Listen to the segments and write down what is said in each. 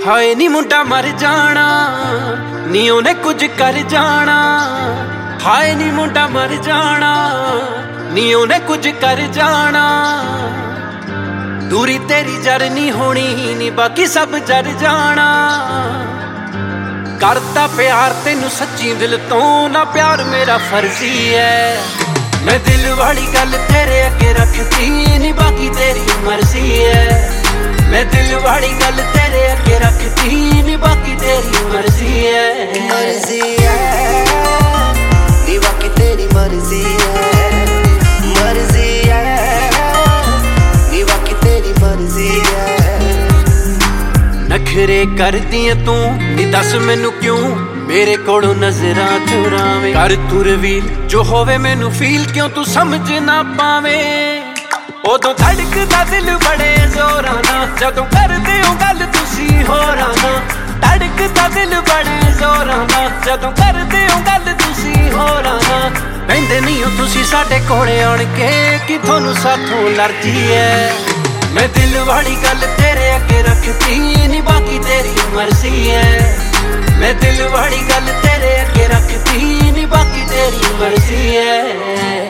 ਹਾਏ ਨੀ ਮੁੰਡਾ ਮਰ ਜਾਣਾ ਨੀ ਉਹਨੇ ਕੁਝ ਕਰ ਜਾਣਾ। ਹਾਏ ਨੀ ਮੁੰਡਾ ਮਰ ਜਾਣਾ ਨੀ ਉਹਨੇ ਕੁਝ ਕਰ ਜਾਣਾ। ਦੂਰੀ ਤੇਰੀ ਜਰ ਨੀ ਹੋਣੀ ਨੀ ਬਾਕੀ ਸਭ ਜਰ ਜਾਣਾ। ਕਰਦਾ ਪਿਆਰ ਤੈਨੂੰ ਸੱਚੀ ਦਿਲ ਤੋਂ ਨਾ ਪਿਆਰ ਮੇਰਾ ਫਰਜ਼ੀ ਹੈ। ਮੈਂ ਦਿਲ ਵਾਲੀ ਗੱਲ ਤੇਰੇ ਅੱਗੇ ਰੱਖਦੀ ਨੀ ਬਾਕੀ ਤੇਰੀ ਮਰਜ਼ੀ ਹੈ। ਮੈਂ ਦਿਲ ਵਾਲੀ ਗੱਲ ਤੇਰੇ ਅੱਗੇ ਰੱਖਦੀ ਨੀ ਬਾਕੀ ਤੇਰੀ ਮਰਜ਼ੀ ਹੈ। ਮਰਜ਼ੀ ਹੈ ਨੀ ਬਾਕੀ ਤੇਰੀ ਮਰਜ਼ੀ ਹੈ। ਮਰਜ਼ੀ ਹੈ ਨੀ ਬਾਕੀ ਤੇਰੀ ਮਰਜ਼ੀ ਹੈ। ਨਖਰੇ ਕਰਦੀ ਐ ਤੂੰ ਨੀ ਦੱਸ ਮੈਨੂੰ ਕਿਉਂ ਮੇਰੇ ਕੋਲੋਂ ਨਜ਼ਰਾਂ ਚੁਰਾਵੇਂ। ਕਰ ਤੁਰਵੀਰ ਜੋ ਹੋਵੇ ਮੈਨੂੰ ਫੀਲ ਕਿਉਂ ਤੂੰ ਸਮਝ ਨਾ ਪਾਵੇਂ। ਉਦੋਂ ਧੜਕਦਾ ਦਿਲ ਬੜੇ ਜ਼ੋਰਾਂ ਨਾਲ ਜਦੋਂ ਕਰਦੇ ਹੋ ਗੱਲ ਤੁਸੀਂ ਹੋਰਾਂ ਨਾਲ। ਧੜਕਦਾ ਦਿਲ ਬੜੇ ਜ਼ੋਰਾਂ ਨਾਲ ਜਦੋਂ ਕਰਦੇ ਹੋ ਗੱਲ ਤੁਸੀਂ ਹੋਰਾਂ ਨਾਲ। ਬਹਿੰਦੇ ਨਹੀਂ ਹੋ ਤੁਸੀਂ ਸਾਡੇ ਕੋਲੇ ਆਣ ਕੇ ਕਿ ਤੁਹਾਨੂੰ ਸਾਥੋਂ ਅਲਰਜੀ ਹੈ। ਮੈਂ ਦਿਲ ਵਾਲੀ ਗੱਲ ਤੇਰੇ ਅੱਗੇ ਰੱਖਦੀ ਨੀ ਬਾਕੀ ਤੇਰੀ ਮਰਜ਼ੀ ਹੈ। ਮੈਂ ਦਿਲ ਵਾਲੀ ਗੱਲ ਤੇਰੇ ਅੱਗੇ ਰੱਖਦੀ ਨੀ ਬਾਕੀ ਤੇਰੀ ਮਰਜ਼ੀ ਹੈ।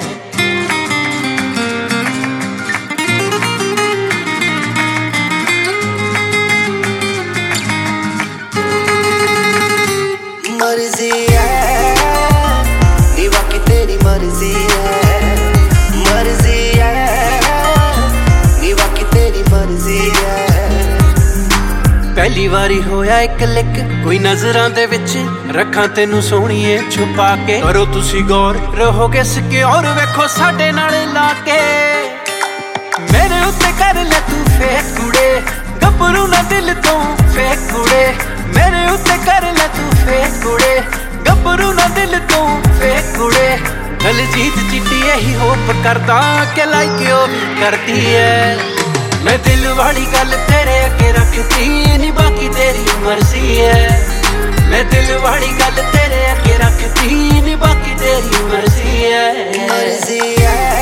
ਮਰਜ਼ੀ ਹੈ ਨੀ ਬਾਕੀ ਤੇਰੀ ਮਰਜ਼ੀ ਹੈ। ਮਰਜ਼ੀ ਹੈ ਨੀ ਬਾਕੀ ਤੇਰੀ ਮਰਜ਼ੀ ਹੈ। ਪਹਿਲੀ ਵਾਰੀ ਹੋਇਆ ਇੱਕ ਲਿਕ ਕੋਈ ਨਜ਼ਰਾਂ ਦੇ ਵਿੱਚ ਰੱਖਾਂ ਤੈਨੂੰ ਸੋਹਣੀਏ ਛੁਪਾ ਕੇ। ਕਰੋ ਤੁਸੀਂ ਗੌਰ ਰਹੋਗੇ ਸਿਕਿਉਰ ਵੇਖੋ ਸਾਡੇ ਨਾਲ ਲਾ ਕੇ। ਮੇਰੇ ਉੱਤੇ ਕਰ ਲੈ ਤੂੰ ਫੇਕ ਕੁੜੇ ਗੱਭਰੂ ਨਾ ਦਿਲ ਤੋਂ ਫੇਕ ਕੁੜੇ। ਮੇਰੇ ਉੱਤੇ ਕਰ ਲੈ ਤੂੰ ਫੇਕ ਕੁੜੇ ਗੱਭਰੂ ਨਾ ਦਿਲ ਤੋਂ ਫੇਕ ਕੁੜੇ। ਦਲਜੀਤ ਚਿੱਟੀ ਇਹੀ ਹੋਪ ਕਰਦਾ ਕਿ ਲਾਈਕ ਉਹ ਵੀ ਕਰਦੀ ਹੈ। ਮੈਂ ਦਿਲ ਵਾਲੀ ਗੱਲ ਤੇਰੇ ਅੱਗੇ ਰੱਖਦੀ ਨੀ ਬਾਕੀ ਤੇਰੀ ਮਰਜ਼ੀ ਹੈ। ਮੈਂ ਦਿਲ ਵਾਲੀ ਗੱਲ ਤੇਰੇ ਅੱਗੇ ਰੱਖਦੀ ਨੀ ਬਾਕੀ ਤੇਰੀ ਮਰਜ਼ੀ ਹੈ। ਮਰਜ਼ੀ ਹੈ